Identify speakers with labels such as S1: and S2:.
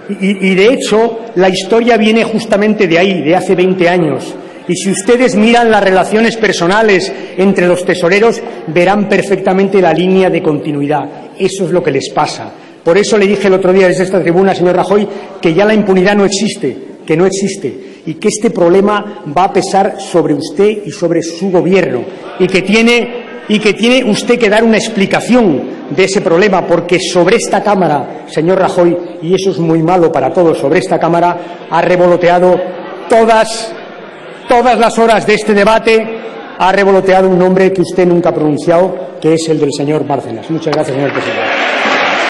S1: Y de hecho, la historia viene justamente de ahí, de hace 20 años. Y si ustedes miran las relaciones personales entre los tesoreros, verán perfectamente la línea de continuidad. Eso es lo que les pasa. Por eso le dije el otro día desde esta tribuna, señor Rajoy, que ya la impunidad no existe, que no existe, y que este problema va a pesar sobre usted y sobre su gobierno, y que tiene usted que dar una explicación de ese problema, porque sobre esta Cámara, señor Rajoy, y eso es muy malo para todos, sobre esta Cámara ha revoloteado todas las horas de este debate, ha revoloteado un nombre que usted nunca ha pronunciado, que es el del señor Bárcenas. Muchas gracias, señor presidente.